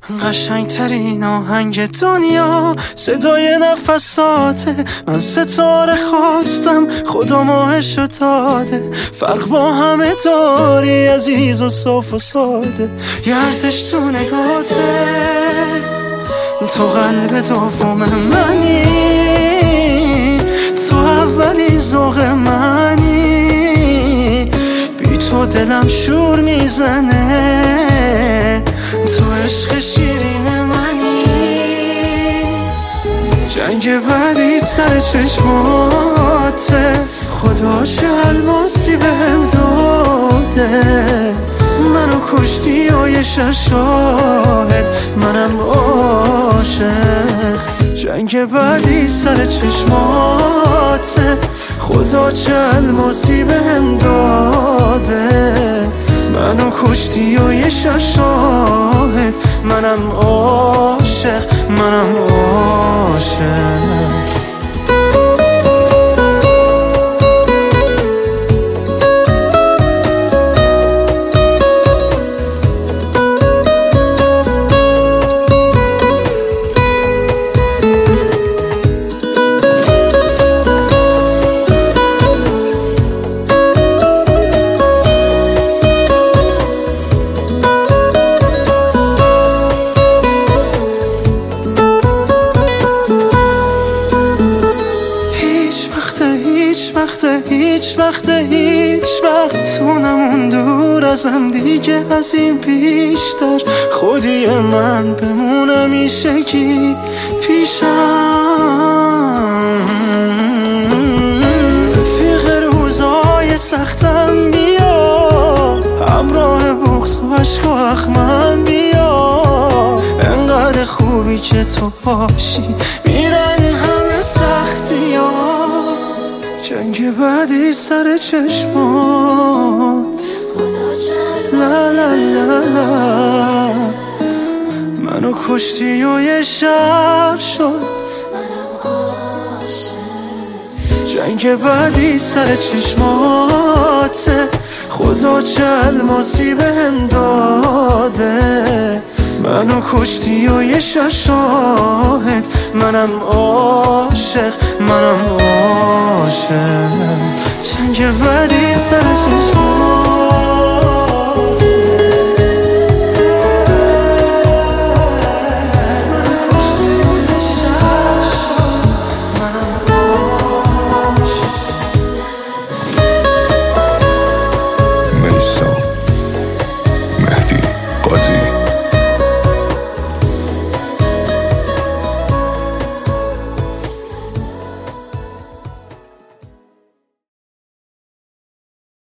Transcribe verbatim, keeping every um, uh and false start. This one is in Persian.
قشنگترین آهنگ دنیا صدای نفساته. من ستاره خواستم خدا ماهشو داده. فرق با همه داری عزیز و صاف و ساده. یارتش تو نگاته، تو قلب دوم منی، تو اولی ذوق منی. بی تو دلم شور میزنه، تو عشق شیرین منی. جنگ بعدی سر چشماته، خدا چه الماسی بهم داده. منو کشتی و یه شاهد منم عاشق. جنگ بعدی سر چشماته، خدا چه الماسی بهم داده. منو کشتی و یه شاهد منم عاشق، منم عاشق. هیچ وقت هیچ وقت هیچ وقت تو نمون دور ازم دیگه از این بیشتر. خودی من بمون همیشگی پیشم. رفیق روزای سختم بیا، همراه بغض و عشق و اخمم بیا. انقدر خوبی که تو باشی میرن همه سختی ها. جنگ بعدی سر چشمات، لا لا لا لا. منو کشتی و یه شهر شد منم عاشق. جنگ بعدی سر چشمات، خدا چه الماسی بهم داده. منو کشتی و یه شاهد منم عاشق، منم عاشق. جنگ بعدی سر چشمات، منو کشتی و یه شاهد منم عاشق. میثم مهدی قاضی.